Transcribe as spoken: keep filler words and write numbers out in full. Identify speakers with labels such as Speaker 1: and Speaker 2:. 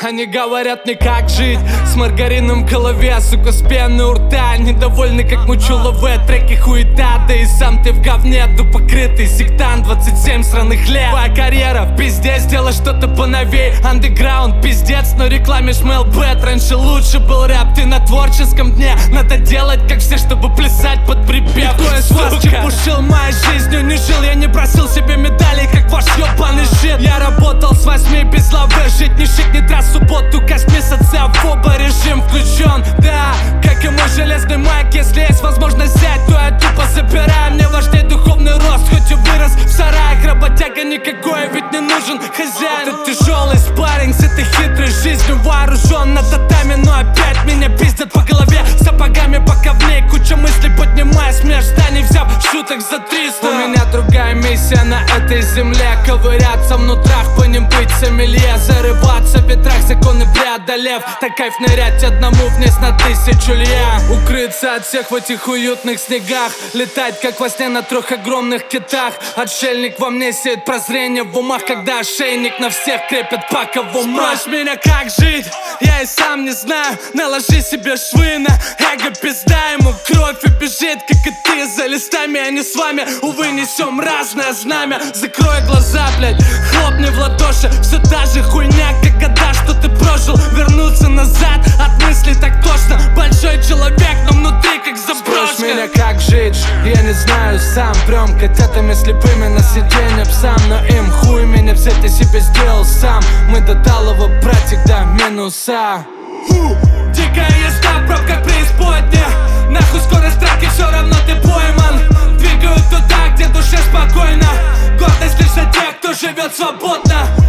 Speaker 1: Они говорят мне, как жить с маргарином в голове, сука, с пеной у рта. Недовольны, как мучуловые треки, хуета. Да и сам ты в говне, ду покрытый сектант. Двадцать семь сраных лет, твоя карьера в пизде, сделай что-то поновей. Андеграунд, пиздец, но рекламе шмел бэт. Раньше лучше был рэп, ты на творческом дне. Надо делать, как все, чтобы плясать под припев. Кто из вас чепушил моей жизнью, не жил. Я не просил себе медалей, как ваш ёбаный жид. Я работал с восьми без лавы, жить не шик, не трасс, субботу косми социофоба. Режим включен, да, как и мой железный майк. Если есть возможность взять, то я тупо забираю. Мне важнее духовный рост, хоть и вырос в сараях. Работяга никакой, ведь не нужен хозяин. Ты тяжелый спарринг с этой хитрой жизнью. Вооружен на татами, но опять меня пиздят по голове сапогами, пока в ней куча мыслей, поднимая смех зданий, взяв шуток за триста. У меня другая миссия на этой земле. Ковыряться внутрях, по ним быть сомелье. Зарываться в ветрах, законы преодолев. Так кайф нырять одному вниз на тысячу лье. Укрыться от всех в этих уютных снегах. Летать как во сне на трех огромных китах. Отшельник во мне сеет прозрение в умах, когда ошейник на всех крепят паковым. Спросишь меня, как жить, я и сам не знаю. Наложи себе швы на эго, пизда ему кровь и бежит, как и ты, за листами. Они с вами, увы, несем разное знамя. Закрой глаза, блядь, хлопни в ладоши. Все та же хуйня, как года, что ты прожил. Вернуться назад от мыслей так тошно. Большой человек, но внутри как заброшка. Спросишь меня, как жить, я не знаю сам. Прям котятами слепыми на сиденье псам. Но им хуй меня, все ты себе сделал сам. Мы до талого, братик, до минуса. Фу. Дикая езда в пробках преисподня. Нахуй скорость траки, все равно ты пойман. Двигают туда, где душе спокойно. Гордость лишь за тех, кто живет свободно.